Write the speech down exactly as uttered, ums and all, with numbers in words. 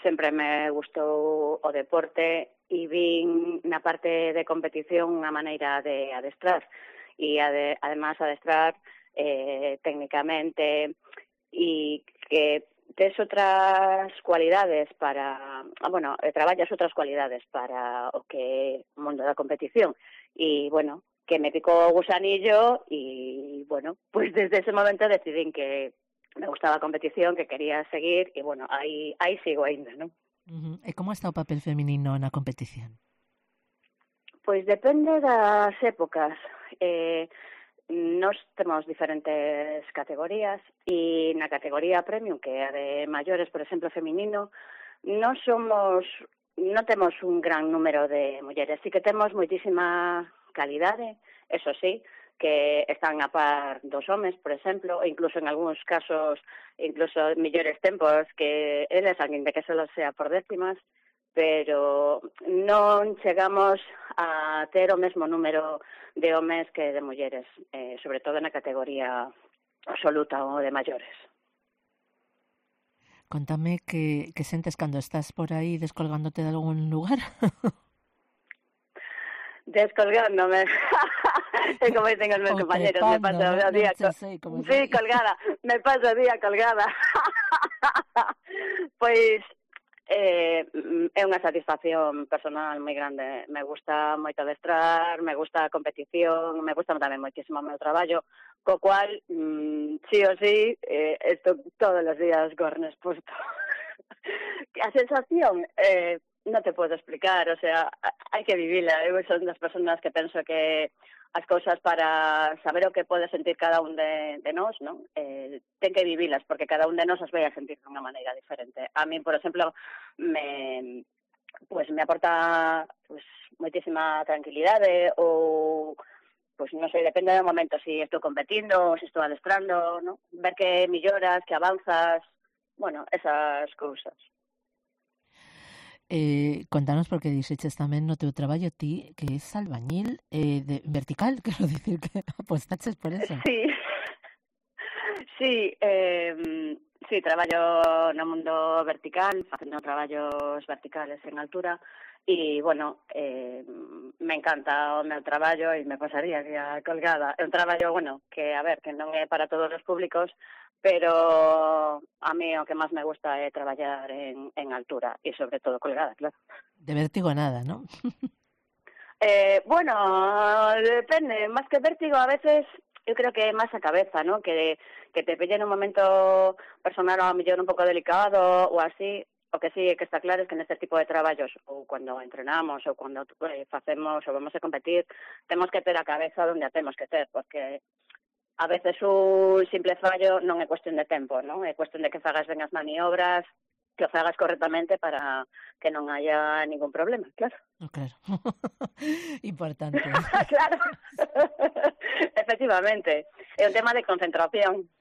sempre me gustou o deporte e vin na parte de competición unha maneira de adestrar e ade, además adestrar eh, técnicamente e que tes outras cualidades para, bueno, traballas outras cualidades para o que o mundo da competición e, bueno, que me picou o gusanillo e, bueno, pues desde ese momento decidín que me gustaba a competición, que quería seguir e, bueno, aí, aí sigo ainda, non? Uh-huh. E como está o papel feminino na competición? Pois depende das épocas. Eh, Nos temos diferentes categorías e na categoría premium, que é a de maiores, por exemplo, feminino, non somos, non temos un gran número de mulleres, sí que temos moitísima calidade, eso sí, que están a par dos homes, por exemplo, e incluso en algúns casos, incluso mellores tempos, que eles alguén de que solo sea por décimas, pero non chegamos a ter o mesmo número de homes que de mulleres, eh, sobre todo na categoría absoluta ou de maiores. Contame que, que sentes cando estás por aí descolgándote de algún lugar. Descolgándome. É como dicen os meus compañeros, me paso o no, día... no sei, co- sí, sei. colgada, me paso o día colgada. Pois... Eh, é unha satisfacción personal moi grande. Me gusta moito adestrar, me gusta a competición, me gusta tamén moitísimo o meu traballo, co cual, mm, sí o sí, eh, estou todos os días gornes posto. A sensación, eh, non te podo explicar, o sea, hai que vivila. Eu son das personas que penso que as cousas para saber o que pode sentir cada un de, de nós, non? Eh, ten que vivilas, porque cada un de nós as vai a sentir de unha maneira diferente. A mí, por exemplo, me pues me aporta pues moitísima tranquilidade ou pues non sei, depende do momento, se si estou competindo ou se si estou adestrando, non? Ver que melloras, que avanzas, bueno, esas cousas. Eh, contanos, porque dixeches tamén no teu traballo ti que es albañil eh, de vertical, quero dicir que apostaches por eso. Sí, sí, eh, sí, traballo no mundo vertical, facendo traballos verticales en altura e, bueno, eh, me encanta o meu traballo e me pasaría día colgada. É un traballo, bueno, que, a ver, que non é para todos os públicos, pero a mí o que máis me gusta é traballar en, en altura e sobre todo colgada, claro. De vértigo nada, ¿no? eh, bueno, depende, máis que vértigo a veces eu creo que é máis a cabeza, ¿no? Que, que te pille en un momento personal a mellor un pouco delicado ou así. O que sí é que está claro é que neste tipo de traballos, ou cando entrenamos, ou cando eh, facemos ou vamos a competir, temos que ter a cabeza onde a temos que ter, porque a veces un simple fallo non é cuestión de tempo, non? É cuestión de que fagas ben as maniobras, que o fagas correctamente para que non haya ningún problema, claro. Claro. Importante. Claro. Efectivamente. É un tema de concentración.